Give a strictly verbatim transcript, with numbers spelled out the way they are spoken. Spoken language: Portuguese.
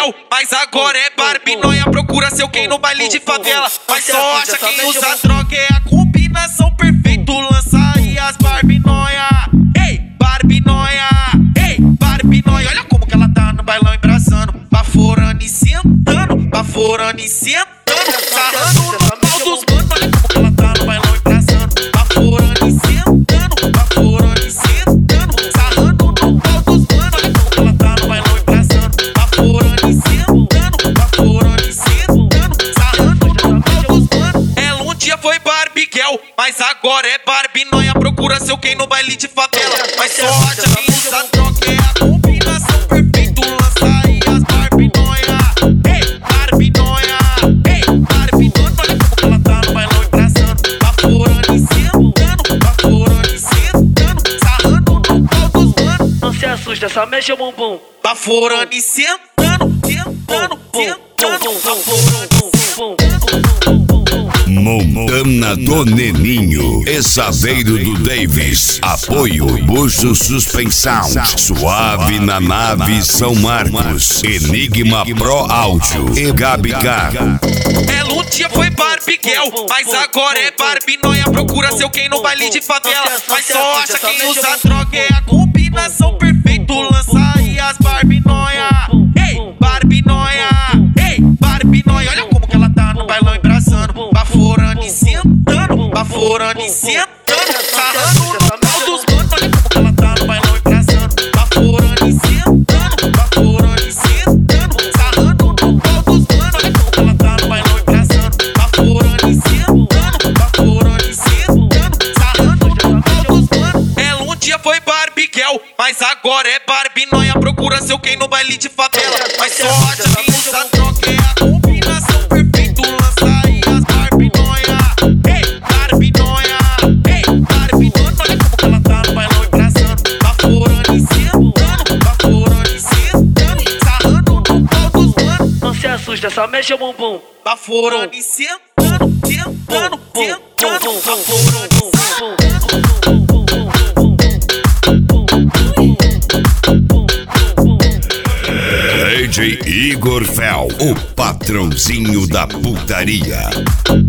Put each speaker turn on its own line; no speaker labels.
Kel, mas agora é Barbie Noia. Procura seu quem no baile de favela, mas só acha quem usa droga. É a combinação perfeita, lança aí as Barbie Noia. Ei, Barbie Noia, ei, Barbie Noia. Olha como que ela tá no bailão embraçando, baforando e sentando, baforando e sentando, sarrando no pau dos manos. Olha como que ela tá no bailão embraçando, baforando e sentando, baforando e sentando, sarrando no pau dos manos. Olha como que ela tá no bailão embraçando, baforando e sentando, baforando e sentando, sarrando no pau dos manos. Ela um dia foi Barbie Kel, mas agora é Barbie Noia. Procura seu quem no baile de favela, mas só acha quem usa droga. É a combinação perfeita, lança aí as Barbie Noia. Ei, Barbie Noia, ei, Barbie Noia. Olha como que ela tá no bailão embraçando, baforando e sentando, baforando e sentando, sarrando no pau dos manos.
Não se assusta, só mexe o bumbum.
Baforando e sentando, sentando, sentando, baforando.
Montana do Neninho, Exaveiro do Davis, apoio Bucho Suspensão, Suave na Nave São Marcos, Enigma Pro Áudio e Gabicar.
Ela um dia foi Barbie Kel, mas agora é Barbie Noia. Procura seu quem no baile de favela, mas só acha quem usa droga. É a combinação perfeita, lança aí as Barbie Noia. Ei, Barbie Noia, ei, Barbie Noia. Olha como que ela tá no bailão embraçando, baforando e sentando, baforando e sentando, sarrando no pau dos manos. Olha como que ela tá no bailão embraçando, baforando e sentando, baforando e sentando, sarrando no pau dos manos. Olha como que ela tá no bailão embraçando, baforando e sentando, baforando e sentando, sarrando no pau dos manos. Ela um dia foi Barbie Kel, mas agora é Barbie Noia. Procura seu quem no baile de favela, mas só acha quem usa droga. É a combinação perfeita, lança aí as Barbie Noia. Ei, Barbie Noia, ei, Barbie Noia. Olha como que ela tá no bailão embraçando, baforando e sentando, baforando e sentando, sarrando no pau dos manos.
Não se assusta, só mexe o bumbum.
Baforando e sentando, sentando, sentando, baforando.
D J Igor Fel, o patrãozinho da putaria.